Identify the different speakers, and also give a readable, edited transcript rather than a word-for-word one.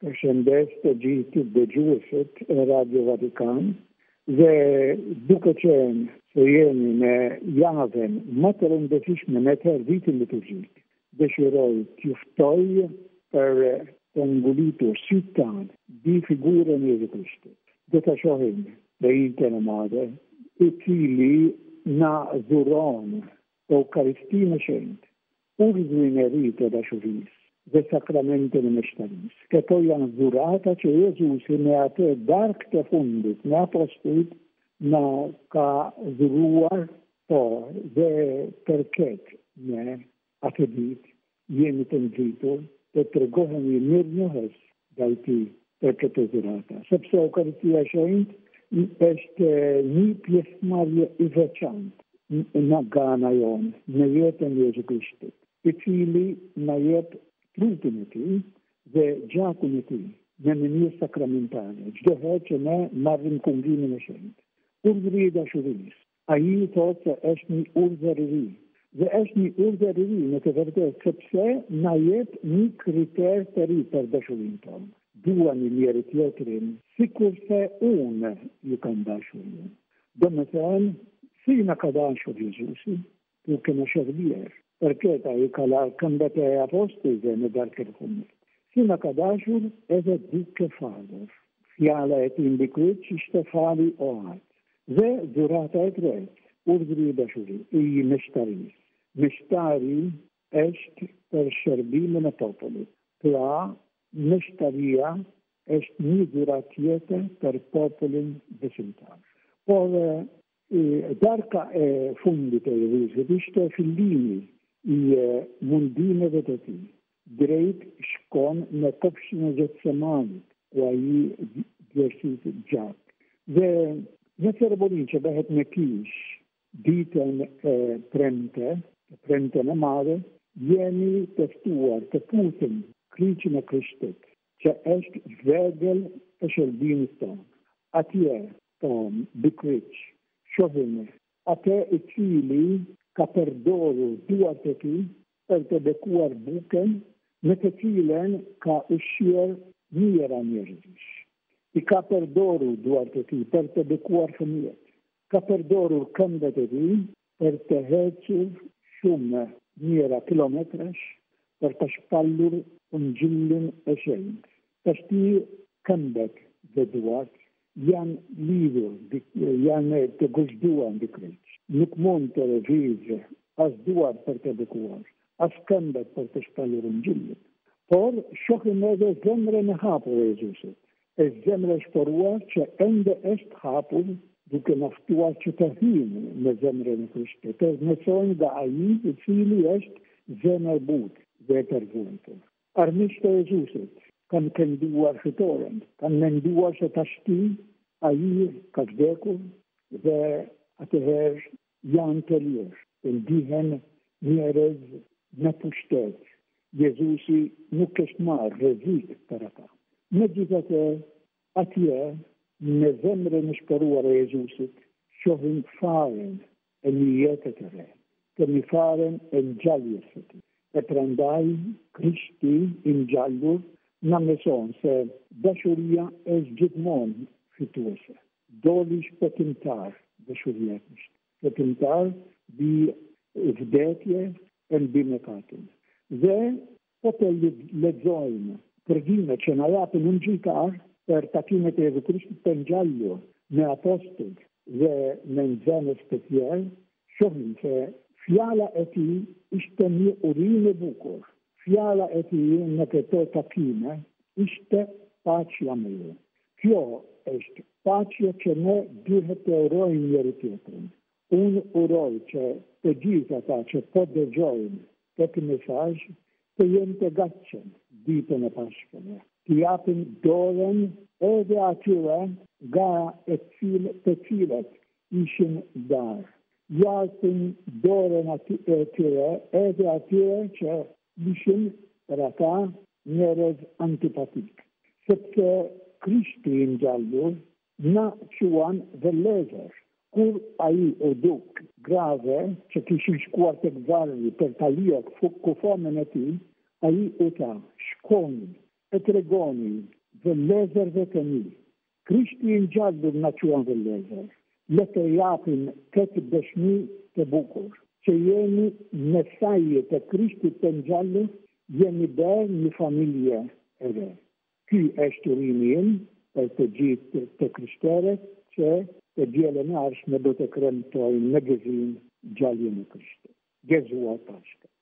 Speaker 1: xendest ġiet id-deġuset Radio Vatikan, ze duke ċen se jeni javen materin deċiċ me meter viti liturġik. Deċiroj tjuftoj per tengulitu sittan di figura Jesu Kristu. Deta xoħin, bejten made, it-tili na zuron, Eukaristina xent, urzwine rite da xuvis, de sakramenti li mextaris. Ketojan zurata ċe Jezus neate dark te fundit, ne apostit na ka zuruar to de perket ne atedit, jeni tenzitu, te tregohen mirnjohes dal-ti perket zurata. Sepse Eukaristia xent, est ni pjesmarje iveċant, na gana jon, ne jeten Jesu Kristu. It-tili na jet trutiniti, ze ġakuniti, nemini sakramentali, ġdoħed ċene marrin kungini nexent. Urzri da xuris, aji tot se eċni urzariri. Ze eċni urzariri, nete verde, sepse na jet ni kriter teri per da xurintom. Duan il-jerit jetrin, sikur se un jukan da xurin. Dometen, sina kadaxu Jezusi, tu kena xerbier. Perché i kalar kambete apostoli ne darker kummet. Sina kadaxur edhe duke falur. Fjala et indikut ċiste fali oħat. Ze durata et ret, urdri daxuri, i meshtaris. Meshtari est per xerbim na popoli. Pla meshtaria est mizuratiete per popolin besimtar. Por darka fundite Jezusi, biex fil-lini i mundine vedeti, drejt xkon me kopxina ġetsemanit, u għaji djersit ġak. Ve neferbolinċe beħet nekix diten prente na mare, jeni teftuar, teputin, kriċina Kristet, ċe eċt vegel eċerbini tom. Atje tom, bikriċ, xovine, ate iċili kaperdoru duarteki, per te bekuar buken, metecilen ka uxxier miera njerġix. I kaperdoru duarteki, per te bekuar femiet. Kaperdoru kambeteki, per te heċur xumme miera kilometrax, per ta xpallur unġillin eċent. Taxti kambet de duart, jan lidur, jan te għuġduan dikreċ. Nukmonte reġiġe, għaz duar per te bekuar, għaz kambet per te xpallur unġillin. Por xoħin edhe zemre neħapu Jezuset. Zemre xporwar ċe ende est ħapu duke naftuar ċe taħin me zemre nekrishte. Per nesojn da għaji, it-fili est zemre but, ze per vuntu. Armishta Jezuset, kan kenduar xitoren, kan menduar xe taxti, għaji kafdekur, ze għateħer jan telier, il-dihen njerez nepuxtet. Jezusi nukex mar rezik taraka. Meġizate għatje nezemre nixparuar Jezusit xoħin faren el-nijiet etere, kemmi faren el-ġaljeseti. Eprandaj Kristi inġallur nammeson se daxurija eġġidmon fituose. Dolix petimtar daxurija Kristi. Petimtar bi vdetje en bimekatin. Ze potel leġojn pregime ċenajapin unġikar per takimet Jezu Kristu penġallu ne apostol ze menzene spetjel xoħin se fjala eti ishtemi urine bukur. Fjala eti neketo takime ishte paċja meju. Kjo est paċja ċene diħet eurojn jeritjetrin. Un uroj ċe teġiza ta' ċe poddeġojn tek mesaj te jente gaċċen ditene paċkene. Ti japin doren ede atire ga etzilet ixin dar. Japin doren atire ede atire ċe ixin rata nerez antipatik. Sepse Kristi inġallur na ċuan vellezer. Kur aji u duk grave, ċe kixin xkwartek varri per talijak fuq kufomeneti, aji u ta xkon e tregoni vëllezër dhe të mi, Krishti i ngjallur na quan vëllezër, le të japim këtë dëshmi të bukur, që jemi në sajë të Krishtit të ngjallur, jemi bërë një familje e re. Ky është urimi im për të gjithë të krishterët që të dielën e ardhshme do të kremtojnë në gëzim gjalljen e Krishtit. Gëzuar Pashka.